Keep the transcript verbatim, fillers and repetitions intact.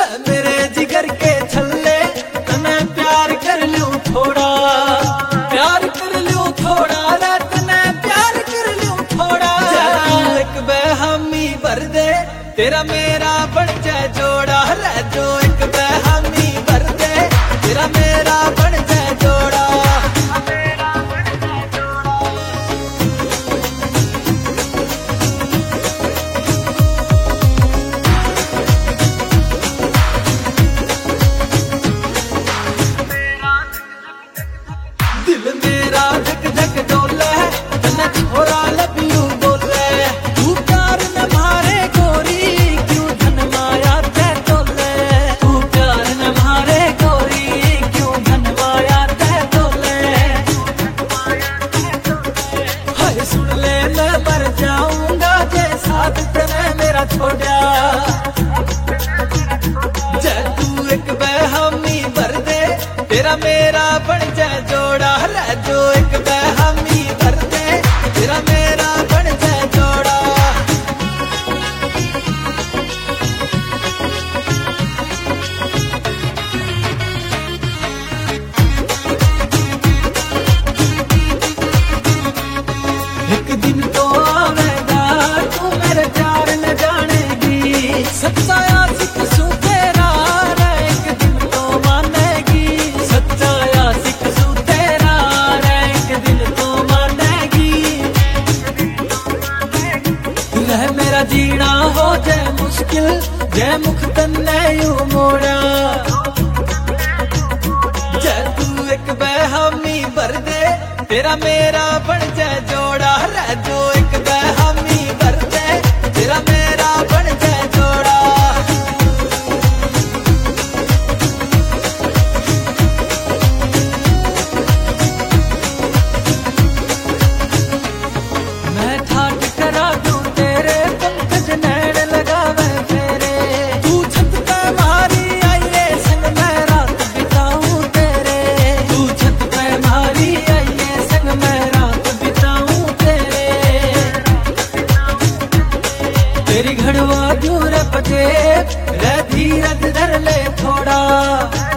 मेरे जिगर के छल्ले तने प्यार कर लूं थोड़ा, प्यार कर लूं थोड़ा रे तने प्यार कर लूं थोड़ा। तू एक बेहमी भर दे तेरा मेरा बन जाए जोड़ा रे, जो एक बेहमी भर दे तेरा मेरा बन जाए जोड़ा। दिल मेरा धक धक डोले तने छोरा लव यू बोले, तू प्यार न मारे गोरी क्यों धन माया ते तोले, तू प्यार न मारे गोरी क्यों धन माया ते तोले। हाय सुन ले मैं मर जाऊंगा जे साथ तेरे मेरा छोड़ा, जे तू एक बेहमी भर दे तेरा मेरा बन जाए जोड़ा रे, जो एक बेहमी भर दे तेरा मेरा बन जाए जोड़ा। एक दिन तो आवेगा तू मेरे प्यार न जानेगी, सच्चा आशिक सू तेरा रे एक दिन तो मानेगी, सच्चा आशिक सू तेरा रे एक दिन तो मानेगी। रह मेरा जीना हो जाए मुश्किल जय मुख तन्ने यूं मोड़ा, जय तू एक बेहमी भर दे तेरा मेरा बन जाए जोड़ा रे, जो एक बेहमी भर दे तेरा मेरा बन जाए जोड़ा। मैं ठाट करा दूं तेरे पंकज नैन लगावे फेरे, तू छत पे मारी आइए संग मैं रात बिताऊं तेरे, तू छत पे मारी आइए संग मैं रात बिताऊं तेरे। तेरी घड़वा दूर बजे रे धीरज धर ले थोड़ा,